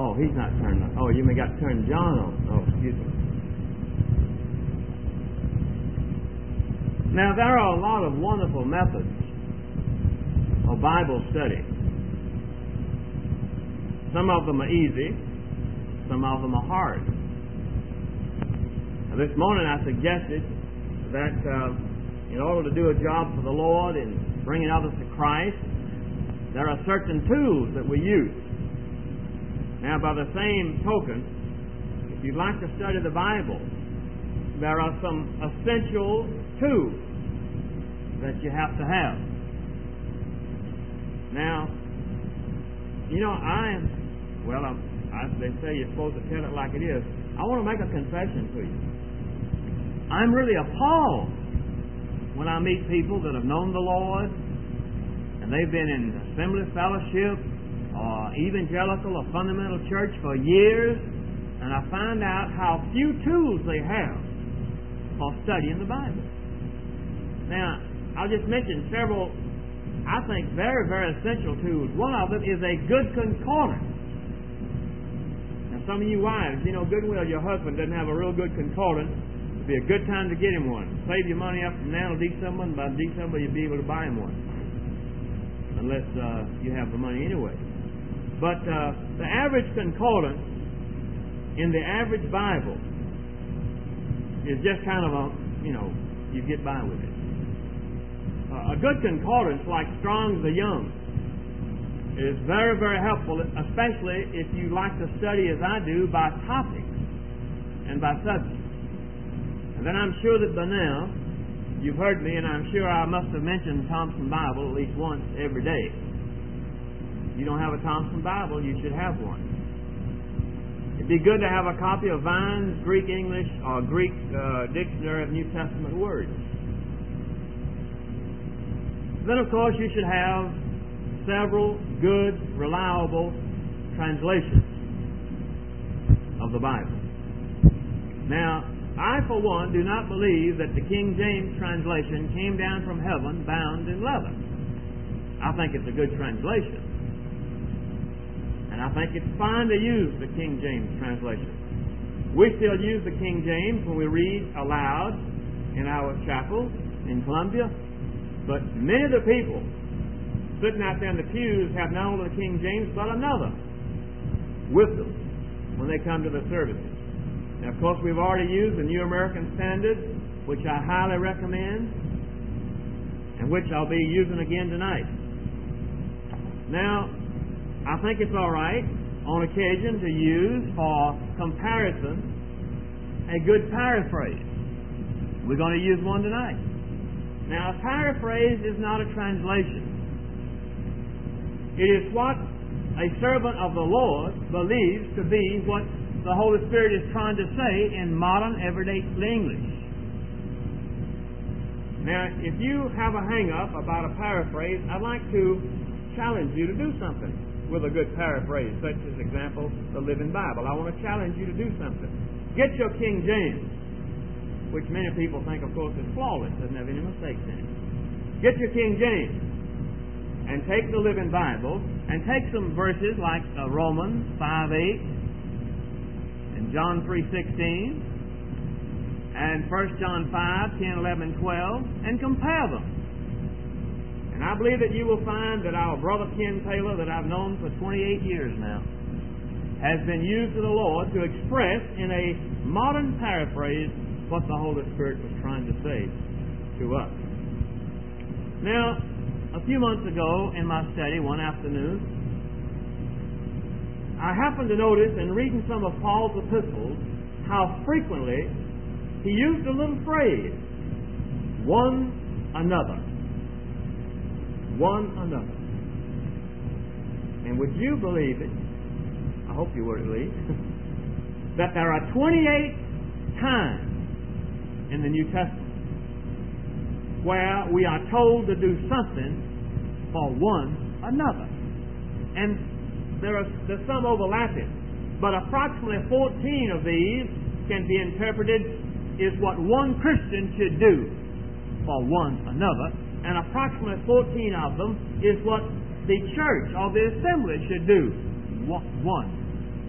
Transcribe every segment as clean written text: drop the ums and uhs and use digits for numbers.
Oh, he's not turned on. Oh, you may got to turn John on. Oh, excuse me. Now, there are a lot of wonderful methods of Bible study. Some of them are easy. Some of them are hard. Now, this morning I suggested that in order to do a job for the Lord in bringing others to Christ, there are certain tools that we use. Now, by the same token, if you'd like to study the Bible, there are some essential tools that you have to have. Now, you know, as they say, you're supposed to tell it like it is. I want to make a confession to you. I'm really appalled when I meet people that have known the Lord, and they've been in assembly fellowship, or evangelical or fundamental church for years, and I find out how few tools they have for studying the Bible. Now, I'll just mention several, I think, very, very essential tools. One of them is a good concordance. Now, some of you wives, you know good and well your husband doesn't have a real good concordance. It'd be a good time to get him one. Save your money up from now to December, and by December you'll be able to buy him one. Unless you have the money anyway. But the average concordance in the average Bible is just kind of you get by with it. A good concordance like Strong's The Young is very, very helpful, especially if you like to study, as I do, by topic and by subject. And then I'm sure that by now you've heard me, and I'm sure I must have mentioned Thompson Bible at least once every day. If you don't have a Thompson Bible, you should have one. It'd be good to have a copy of Vine's Greek English or Greek Dictionary of New Testament Words. Then, of course, you should have several good, reliable translations of the Bible. Now, I, for one, do not believe that the King James translation came down from heaven bound in leather. I think it's a good translation. And I think it's fine to use the King James translation. We still use the King James when we read aloud in our chapel in Columbia. But many of the people sitting out there in the pews have not only the King James, but another with them when they come to the services. Now, of course, we've already used the New American Standard, which I highly recommend, and which I'll be using again tonight. Now, I think it's all right on occasion to use for comparison a good paraphrase. We're going to use one tonight. Now, a paraphrase is not a translation. It is what a servant of the Lord believes to be what the Holy Spirit is trying to say in modern, everyday English. Now, if you have a hang-up about a paraphrase, I'd like to challenge you to do something with a good paraphrase, such as, example, the Living Bible. I want to challenge you to do something. Get your King James, which many people think, of course, is flawless, doesn't have any mistakes in it. Get your King James and take the Living Bible and take some verses like Romans 5:8 and John 3:16 and 1 John 5:10, 11, 12 and compare them. And I believe that you will find that our brother Ken Taylor, that I've known for 28 years now, has been used of the Lord to express in a modern paraphrase what the Holy Spirit was trying to say to us. Now, a few months ago in my study one afternoon, I happened to notice in reading some of Paul's epistles how frequently he used a little phrase, one another. One another. And would you believe it, I hope you would at least, that there are 28 times in the New Testament where we are told to do something for one another. And there's some overlapping, but approximately 14 of these can be interpreted as what one Christian should do for one another, and approximately 14 of them is what the church or the assembly should do one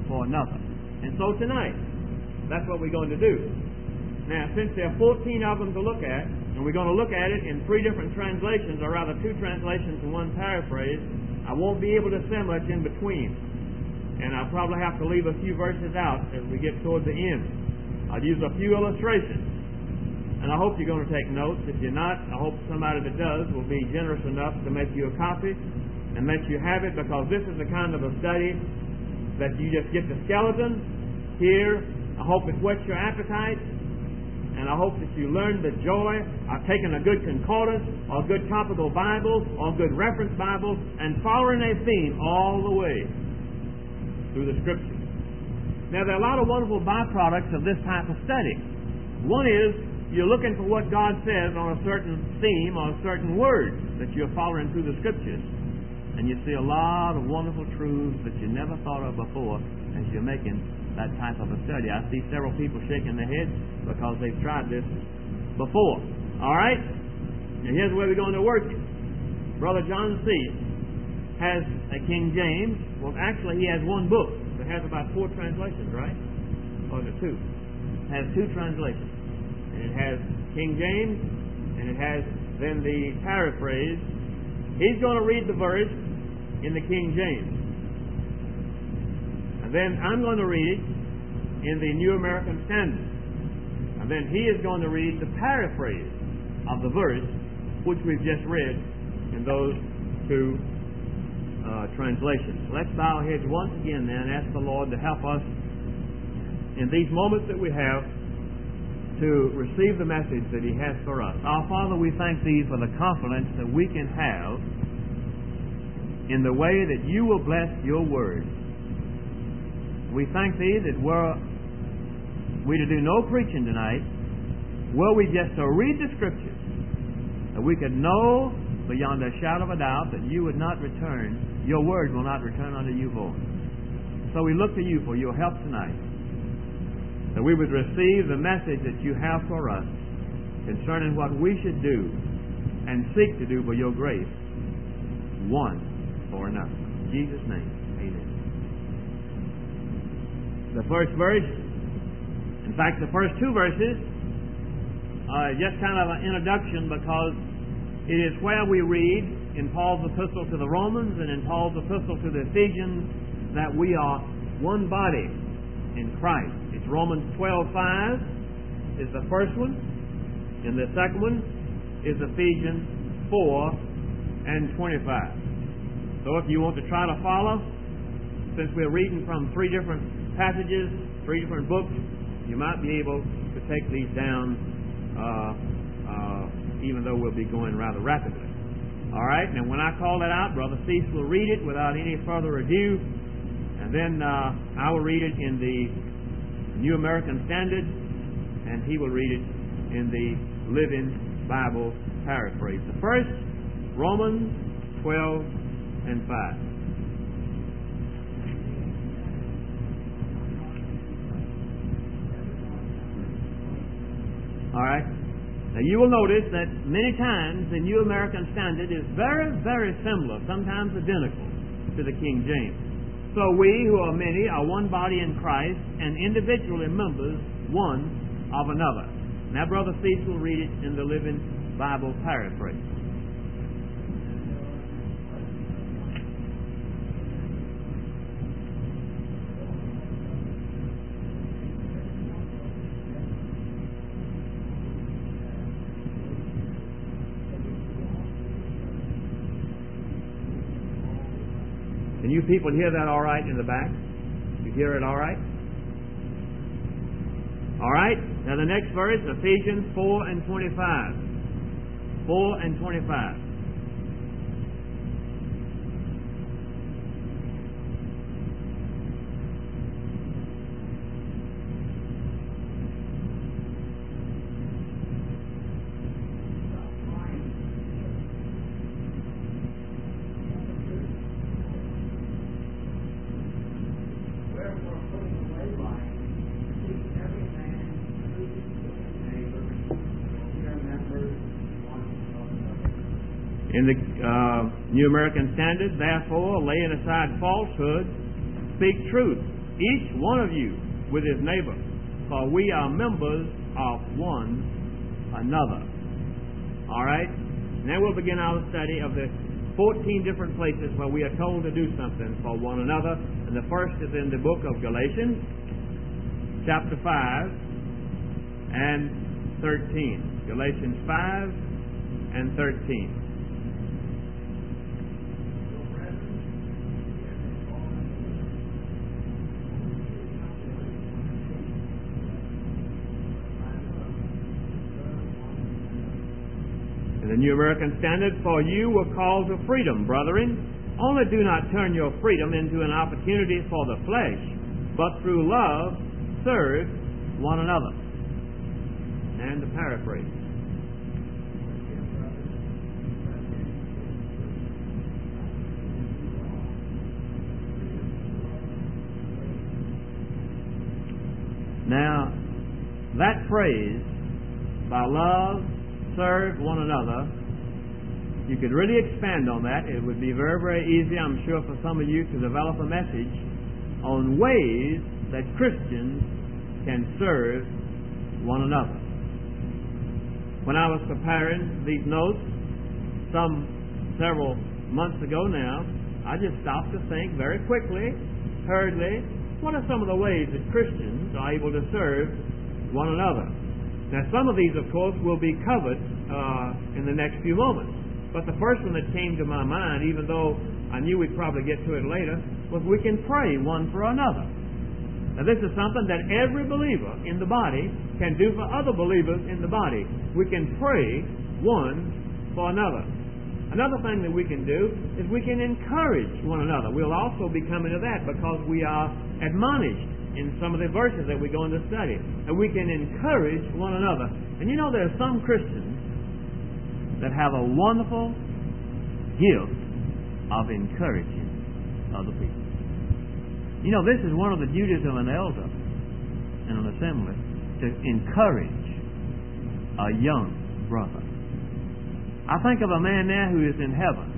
for another. And so tonight, that's what we're going to do. Now, since there are 14 of them to look at, and we're going to look at it in 3 different translations, or rather 2 translations and 1 paraphrase, I won't be able to say much in between. And I'll probably have to leave a few verses out as we get toward the end. I'll use a few illustrations. And I hope you're going to take notes. If you're not, I hope somebody that does will be generous enough to make you a copy and let you have it, because this is the kind of a study that you just get the skeleton here. I hope it whets your appetite, and I hope that you learn the joy of taking a good concordance or a good topical Bible or a good reference Bible and following a theme all the way through the Scriptures. Now, there are a lot of wonderful byproducts of this type of study. One is you're looking for what God says on a certain theme or a certain word that you're following through the Scriptures. And you see a lot of wonderful truths that you never thought of before as you're making that type of a study. I see several people shaking their heads because they've tried this before. All right? Now here's where we're going to work it. Brother John C. has a King James. Well, actually, he has 1 book that has about 4 translations, right? Or is it 2? It has 2 translations. And it has King James, and it has then the paraphrase. He's going to read the verse in the King James. And then I'm going to read it in the New American Standard. And then he is going to read the paraphrase of the verse, which we've just read in those 2 translations. Let's bow our heads once again then and ask the Lord to help us in these moments that we have to receive the message that He has for us. Our Father, we thank Thee for the confidence that we can have in the way that You will bless Your Word. We thank Thee that were we to do no preaching tonight, were we just to read the Scriptures, that we could know beyond a shadow of a doubt that You would not return, Your Word will not return unto You void. So we look to You for Your help tonight, that we would receive the message that You have for us concerning what we should do and seek to do by Your grace, one for another. In Jesus' name, amen. The first verse, in fact, the first 2 verses are just kind of an introduction, because it is where we read in Paul's epistle to the Romans and in Paul's epistle to the Ephesians that we are one body in Christ. It's Romans 12:5 is the first one, and the second one is Ephesians 4:25. So if you want to try to follow, since we're reading from 3 different passages, 3 different books, you might be able to take these down, even though we'll be going rather rapidly. All right, now when I call that out, Brother Cease will read it without any further ado, and then I will read it in the New American Standard, and he will read it in the Living Bible Paraphrase. The first, Romans 12:5. All right. Now you will notice that many times the New American Standard is very, very similar, sometimes identical to the King James. So we, who are many, are one body in Christ and individually members one of another. Now Brother Cease will read it in the Living Bible Paraphrase. Can you people hear that all right in the back? You hear it all right? All right. Now the next verse, Ephesians 4:25. 4:25. In the New American Standard, therefore, laying aside falsehood, speak truth each one of you with his neighbor, for we are members of one another. All right? And then we'll begin our study of the 14 different places where we are told to do something for one another. And the first is in the book of Galatians, chapter 5 and 13. Galatians 5 and 13. The New American Standard, for you were called to freedom, brethren. Only do not turn your freedom into an opportunity for the flesh, but through love serve one another. And the paraphrase. Now, that phrase, by love, serve one another, you could really expand on that. It would be very, very easy, I'm sure, for some of you to develop a message on ways that Christians can serve one another. When I was preparing these notes several months ago now, I just stopped to think very quickly, hurriedly, what are some of the ways that Christians are able to serve one another? Now, some of these, of course, will be covered in the next few moments. But the first one that came to my mind, even though I knew we'd probably get to it later, was we can pray one for another. Now, this is something that every believer in the body can do for other believers in the body. We can pray one for another. Another thing that we can do is we can encourage one another. We'll also be coming to that because we are admonished in some of the verses that we're going to study. And we can encourage one another. And you know, there are some Christians that have a wonderful gift of encouraging other people. You know, this is one of the duties of an elder in an assembly, to encourage a young brother. I think of a man there who is in heaven.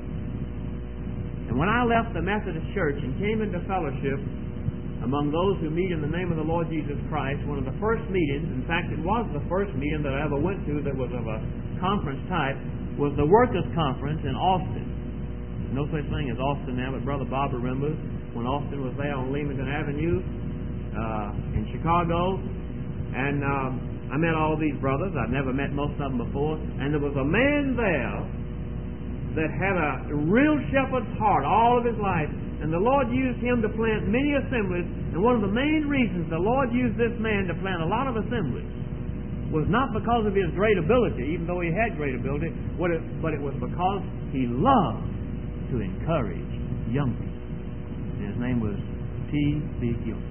And when I left the Methodist Church and came into fellowship among those who meet in the name of the Lord Jesus Christ, one of the first meetings, in fact it was the first meeting that I ever went to that was of a conference type, was the Workers' Conference in Austin. There's no such thing as Austin now, but Brother Bob remembers when Austin was there on Leamington Avenue in Chicago. And I met all these brothers. I'd never met most of them before. And there was a man there that had a real shepherd's heart all of his life. And the Lord used him to plant many assemblies. And one of the main reasons the Lord used this man to plant a lot of assemblies was not because of his great ability, even though he had great ability, but it was because he loved to encourage young people. And his name was T.B. Gilman.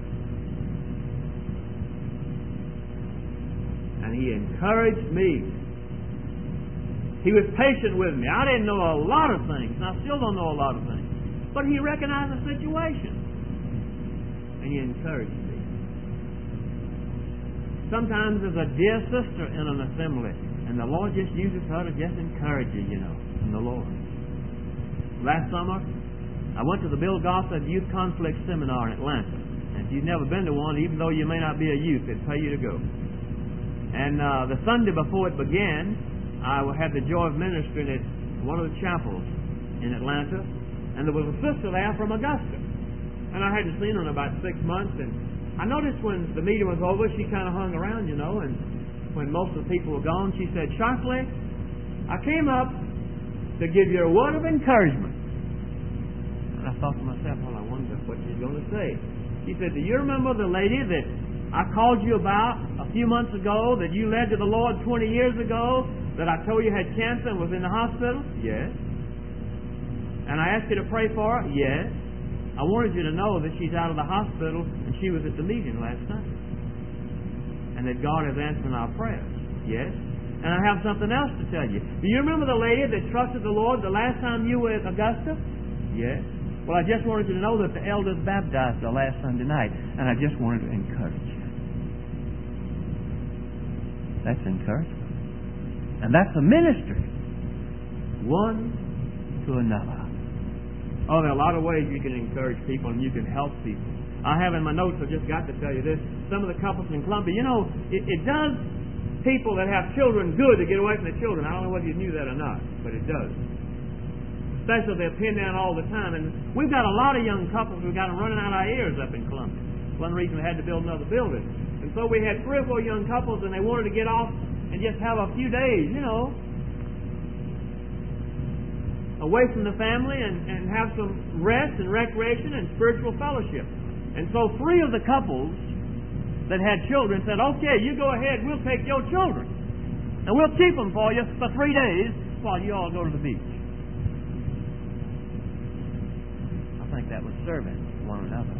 And he encouraged me. He was patient with me. I didn't know a lot of things, and I still don't know a lot of things. But he recognized the situation. And he encouraged me. Sometimes there's a dear sister in an assembly, and the Lord just uses her to just encourage you, you know, in the Lord. Last summer, I went to the Bill Gossett Youth Conflict Seminar in Atlanta. And if you've never been to one, even though you may not be a youth, it'd pay you to go. And the Sunday before it began, I had the joy of ministering at one of the chapels in Atlanta. And there was a sister there from Augusta. And I hadn't seen her in about 6 months. And I noticed when the meeting was over, she kind of hung around, you know. And when most of the people were gone, she said, "Sharpley, I came up to give you a word of encouragement." And I thought to myself, well, I wonder what she's going to say. She said, "Do you remember the lady that I called you about a few months ago, that you led to the Lord 20 years ago, that I told you had cancer and was in the hospital?" "Yes." "And I asked you to pray for her?" "Yes." "I wanted you to know that she's out of the hospital and she was at the meeting last night, and that God is answering our prayers." "Yes." "And I have something else to tell you. Do you remember the lady that trusted the Lord the last time you were at Augusta?" "Yes." "Well, I just wanted you to know that the elders baptized her last Sunday night, and I just wanted to encourage you." That's encouragement. And that's a ministry. One to another. Oh, there are a lot of ways you can encourage people and you can help people. I have in my notes, I've just got to tell you this. Some of the couples in Columbia, you know, it does people that have children good to get away from their children. I don't know whether you knew that or not, but it does. Especially if they're pinned down all the time. And we've got a lot of young couples who've got them running out our ears up in Columbia. One reason we had to build another building. And so we had 3 or 4 young couples, and they wanted to get off and just have a few days, you know, away from the family and have some rest and recreation and spiritual fellowship. And so 3 of the couples that had children said, okay, you go ahead, we'll take your children. And we'll keep them for you for 3 days while you all go to the beach. I think that was serving one another.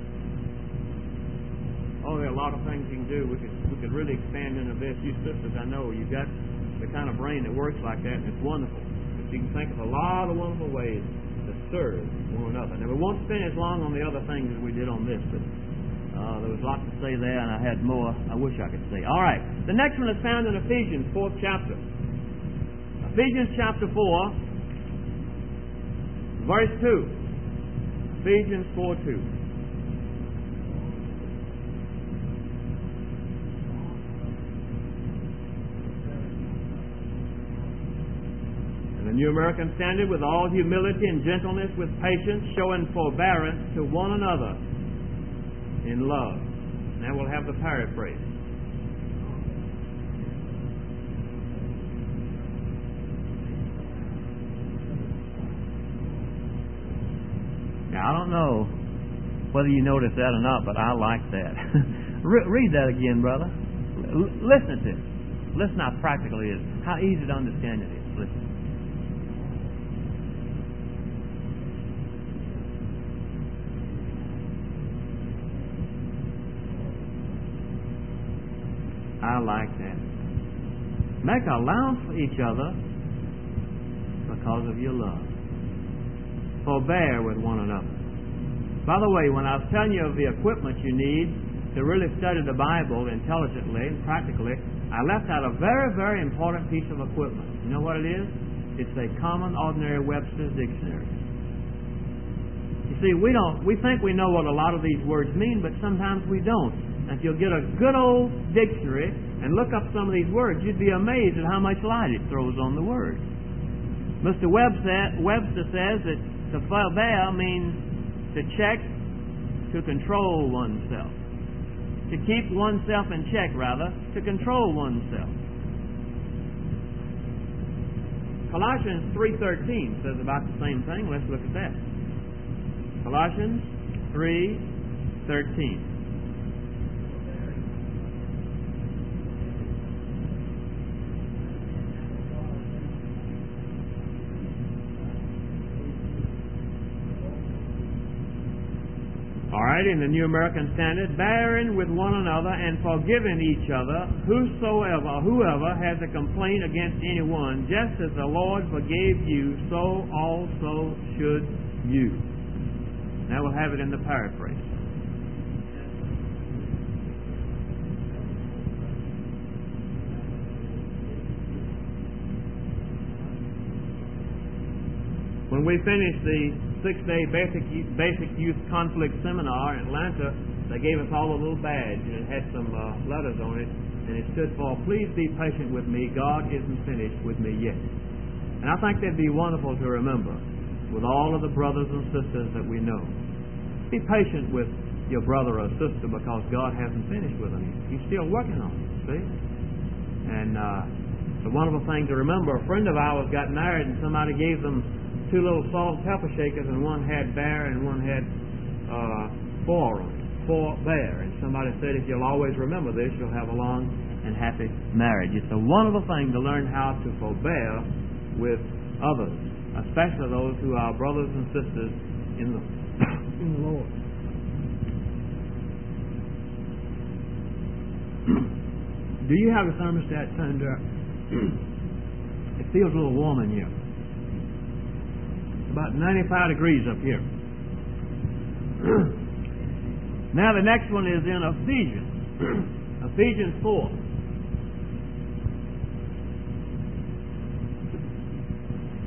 Oh, there are a lot of things you can do. We could really expand into this. You sisters, I know, you've got the kind of brain that works like that, and it's wonderful. But you can think of a lot of wonderful ways to serve one another. Now, we won't spend as long on the other things as we did on this, but there was lots to say there, and I had more I wish I could say. All right. The next one is found in Ephesians, 4th chapter. Ephesians chapter 4, verse 2. Ephesians 4:2. The New American Standard, with all humility and gentleness, with patience, showing forbearance to one another in love. Now we'll have the paraphrase. Now, I don't know whether you noticed that or not, but I like that. Read that again, brother. Listen to it. Listen how practical it is. How easy to understand it is. Listen. I like that. Make allowance for each other because of your love. Forbear with one another. By the way, when I was telling you of the equipment you need to really study the Bible intelligently and practically, I left out a very, very important piece of equipment. You know what it is? It's a common, ordinary Webster's dictionary. You see, we think we know what a lot of these words mean, but sometimes we don't. If you'll get a good old dictionary and look up some of these words, you'd be amazed at how much light it throws on the words. Mr. Webster says that to forbear means to check, to control oneself. To keep oneself in check, rather, to control oneself. Colossians 3:13 says about the same thing. Let's look at that. Colossians 3:13. All right, in the New American Standard, bearing with one another and forgiving each other, whoever has a complaint against anyone, just as the Lord forgave you, so also should you. Now we'll have it in the paraphrase. When we finished the 6-day basic youth conflict seminar in Atlanta, they gave us all a little badge, and it had some letters on it, and it stood for, "Please be patient with me, God isn't finished with me yet." And I think that'd be wonderful to remember with all of the brothers and sisters that we know. Be patient with your brother or sister because God hasn't finished with them. He's still working on it, see? And it's a wonderful thing to remember. A friend of ours got married, and somebody gave them 2 little salt and pepper shakers, and one had bear and one had forbear. And somebody said, if you'll always remember this, you'll have a long and happy marriage. It's a wonderful thing to learn how to forbear with others, especially those who are brothers and sisters in the Lord. Do you have a thermostat turned up? It feels a little warm in here. About 95 degrees up here. Now the next one is in Ephesians. Ephesians 4.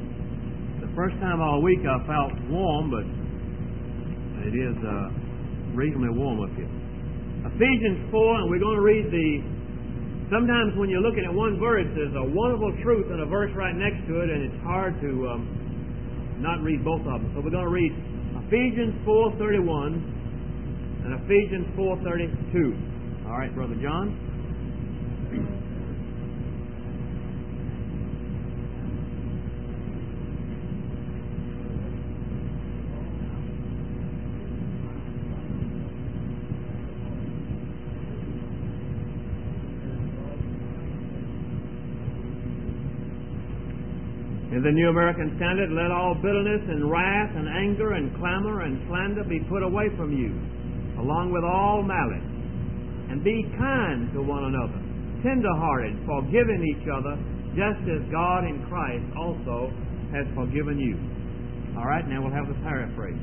The first time all week I felt warm, but it is reasonably warm up here. Ephesians 4, and we're going to read sometimes when you're looking at one verse, there's a wonderful truth and a verse right next to it, and it's hard to not read both of them. So we're going to read Ephesians 4:31 and Ephesians 4:32. All right, Brother John? In the New American Standard, let all bitterness and wrath and anger and clamor and slander be put away from you, along with all malice. And be kind to one another, tender-hearted, forgiving each other, just as God in Christ also has forgiven you. All right, now we'll have the paraphrase.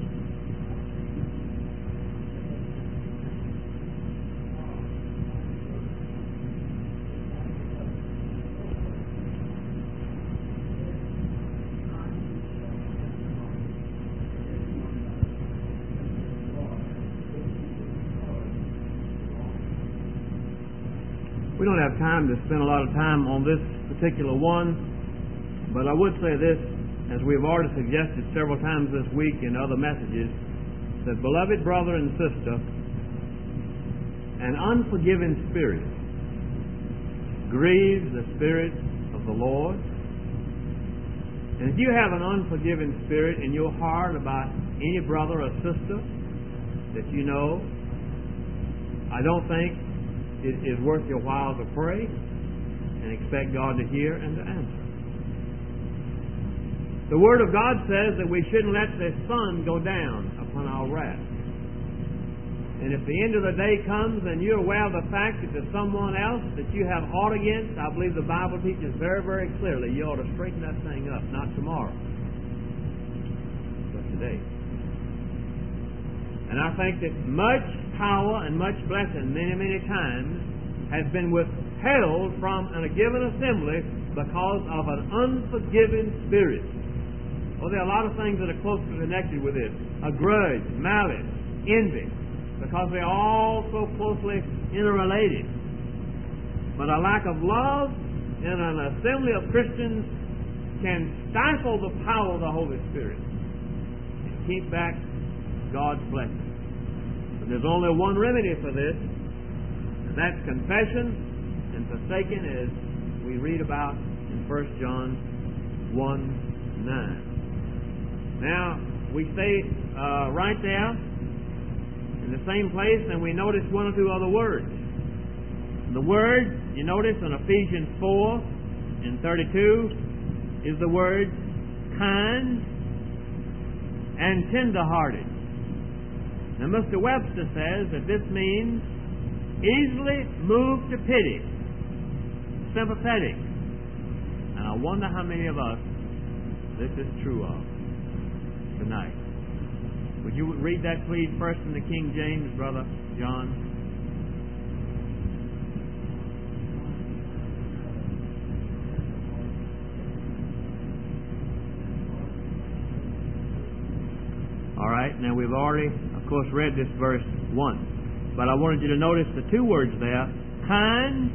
We don't have time to spend a lot of time on this particular one, but I would say this, as we've already suggested several times this week in other messages, that beloved brother and sister, an unforgiving spirit grieves the Spirit of the Lord. And if you have an unforgiving spirit in your heart about any brother or sister that you know, I don't think it is worth your while to pray and expect God to hear and to answer. The Word of God says that we shouldn't let the sun go down upon our wrath. And if the end of the day comes and you're aware of the fact that there's someone else that you have aught against, I believe the Bible teaches very, very clearly you ought to straighten that thing up, not tomorrow, but today. And I think that much power and much blessing many, many times has been withheld from a given assembly because of an unforgiving spirit. Well, there are a lot of things that are closely connected with this. A grudge, malice, envy, because they're all so closely interrelated. But a lack of love in an assembly of Christians can stifle the power of the Holy Spirit and keep back God's blessing. But there's only one remedy for this, and that's confession and forsaking, as we read about in 1 John 1:9. Now, we stay right there in the same place, and we notice one or two other words. The word, you notice in Ephesians 4:32, is the word kind and tender-hearted. Now, Mr. Webster says that this means easily moved to pity, sympathetic. And I wonder how many of us this is true of tonight. Would you read that, please, first in the King James, Brother John? All right, now we've already, of course, read this verse once, but I wanted you to notice the two words there, kind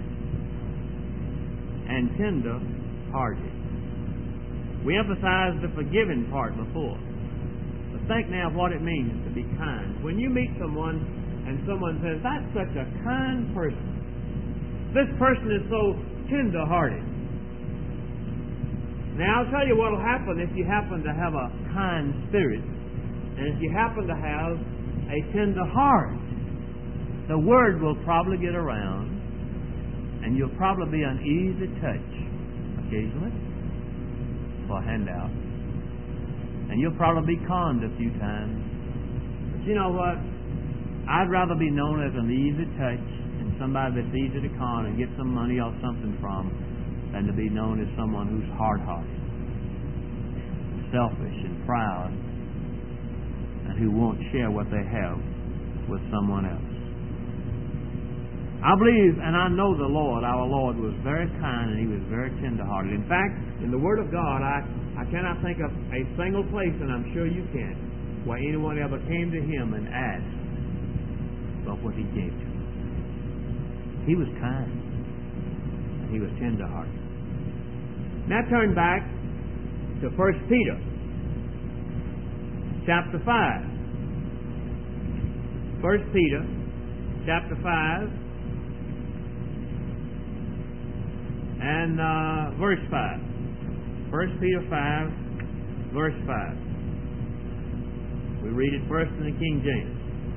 and tender-hearted. We emphasized the forgiving part before. But think now of what it means to be kind. When you meet someone and someone says, that's such a kind person, this person is so tender-hearted. Now, I'll tell you what will happen if you happen to have a kind spirit. And if you happen to have a tender heart, the word will probably get around, and you'll probably be an easy touch occasionally for a handout. And you'll probably be conned a few times. But you know what? I'd rather be known as an easy touch and somebody that's easy to con and get some money or something from than to be known as someone who's hard-hearted, selfish and proud, and who won't share what they have with someone else. I believe and I know the Lord, our Lord, was very kind and He was very tender-hearted. In fact, in the Word of God, I cannot think of a single place, and I'm sure you can, where anyone ever came to Him and asked of what he gave to them. He was kind, and he was tender-hearted. Now turn back to 1 Peter chapter 5. 1 Peter chapter 5 and verse 5. 1 Peter 5, verse 5. We read it first in the King James.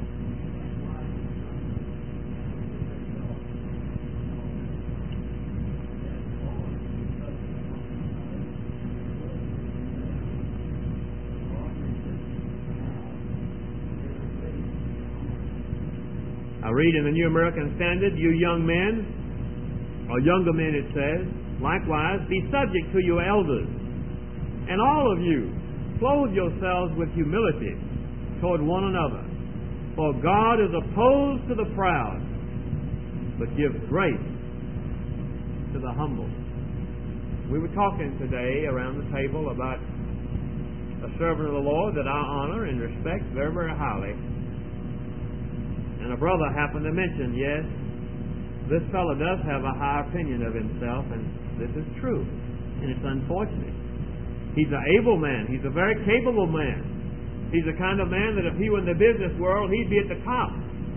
I read in the New American Standard, you young men, or younger men it says, likewise, be subject to your elders. And all of you, clothe yourselves with humility toward one another. For God is opposed to the proud, but gives grace to the humble. We were talking today around the table about a servant of the Lord that I honor and respect very, very highly. And a brother happened to mention, yes, this fellow does have a high opinion of himself, and this is true. And it's unfortunate. He's an able man. He's a very capable man. He's the kind of man that if he were in the business world, he'd be at the top.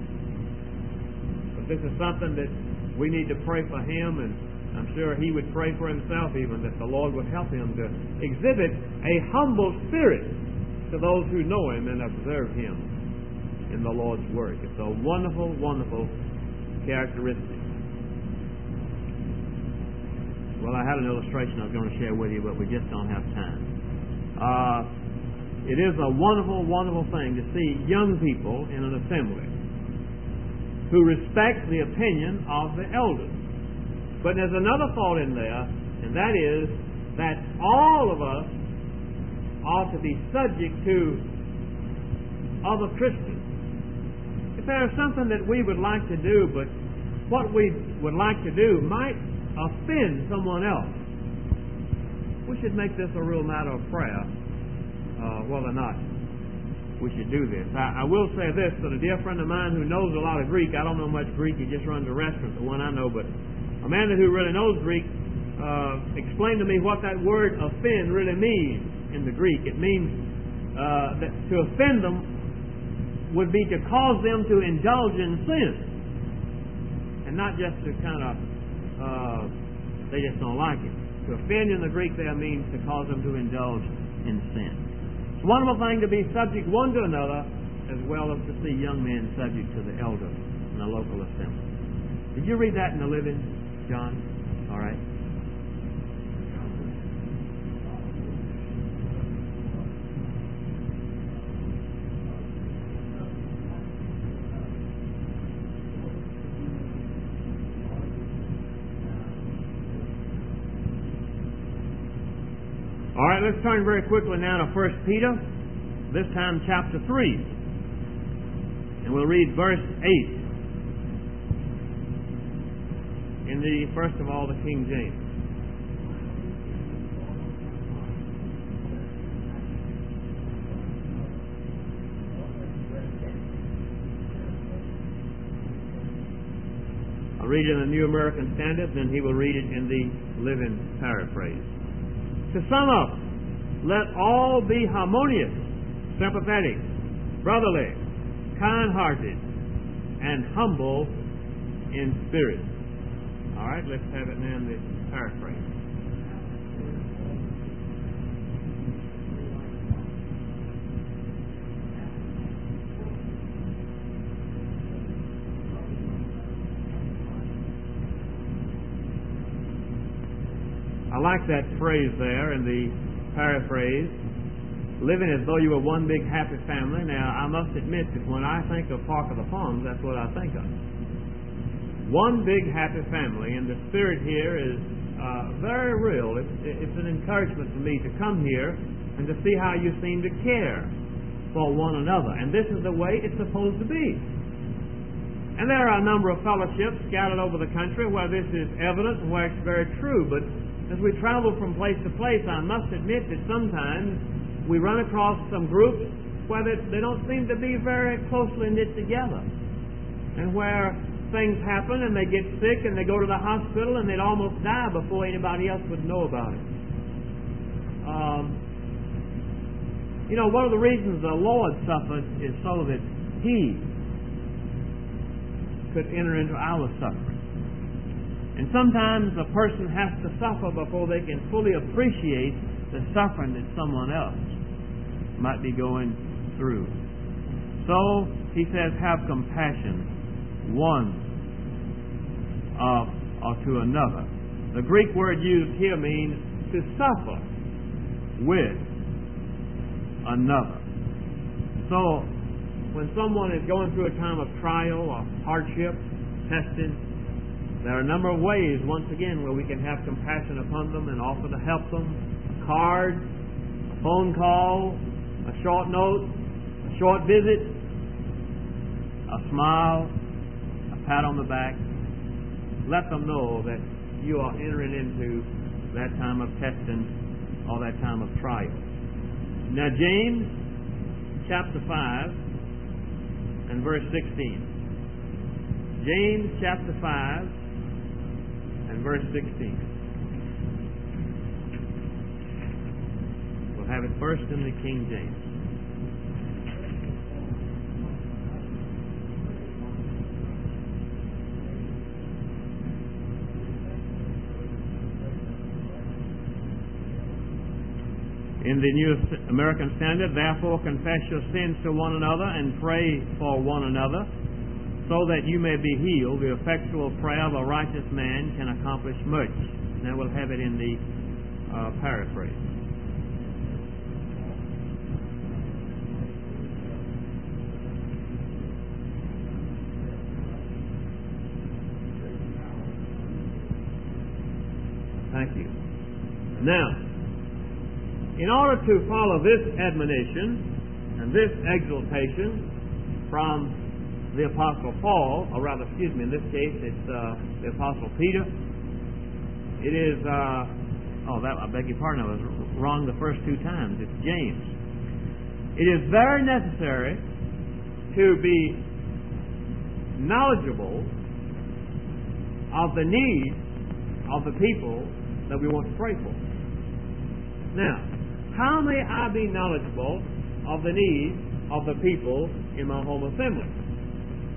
But this is something that we need to pray for him, and I'm sure he would pray for himself even, that the Lord would help him to exhibit a humble spirit to those who know him and observe him in the Lord's work. It's a wonderful, wonderful characteristic. Well, I had an illustration I was going to share with you, but we just don't have time. It is a wonderful, wonderful thing to see young people in an assembly who respect the opinion of the elders. But there's another thought in there, and that is that all of us ought to be subject to other Christians. If there's something that we would like to do, but what we would like to do might offend someone else, we should make this a real matter of prayer, whether or not we should do this. I will say this, that a dear friend of mine who knows a lot of Greek, I don't know much Greek, he just runs a restaurant, the one I know, but a man who really knows Greek explained to me what that word offend really means in the Greek. It means that to offend them would be to cause them to indulge in sin, and not just to kind of they just don't like it. To offend in the Greek there means to cause them to indulge in sin. It's a wonderful thing to be subject one to another, as well as to see young men subject to the elders in a local assembly. Did you read that in the Living, John? All right. All right, let's turn very quickly now to 1 Peter, this time chapter 3. And we'll read verse 8 in the, first of all, the King James. I'll read it in the New American Standard, then he will read it in the Living Paraphrase. To sum up, let all be harmonious, sympathetic, brotherly, kind-hearted, and humble in spirit. All right, let's have it now in the paraphrase. I like that phrase there in the paraphrase, living as though you were one big happy family. Now, I must admit that when I think of Park of the Palms, that's what I think of. One big happy family, and the spirit here is very real. It's an encouragement for me to come here and to see how you seem to care for one another. And this is the way it's supposed to be. And there are a number of fellowships scattered over the country where this is evident and where it's very true, but as we travel from place to place, I must admit that sometimes we run across some groups where they don't seem to be very closely knit together. and where things happen and they get sick and they go to the hospital and they'd almost die before anybody else would know about it. One of the reasons the Lord suffered is so that He could enter into our suffering. And sometimes a person has to suffer before they can fully appreciate the suffering that someone else might be going through. So, he says, have compassion one or to another. The Greek word used here means to suffer with another. So, when someone is going through a time of trial or hardship, testing, there are a number of ways, once again, where we can have compassion upon them and offer to help them. A card, a phone call, a short note, a short visit, a smile, a pat on the back. Let them know that you are entering into that time of testing or that time of trial. Now, James chapter 5 and verse 16. James chapter 5 and verse 16. We'll have it first in the King James. In the New American Standard, therefore confess your sins to one another and pray for one another, so that you may be healed. The effectual prayer of a righteous man can accomplish much. Now we'll have it in the paraphrase. Thank you. Now, in order to follow this admonition and this exhortation from the Apostle Paul, or rather, in this case, it's the Apostle Peter. It is, I beg your pardon, I was wrong the first two times. It's James. It is very necessary to be knowledgeable of the needs of the people that we want to pray for. Now, how may I be knowledgeable of the needs of the people in my home assembly?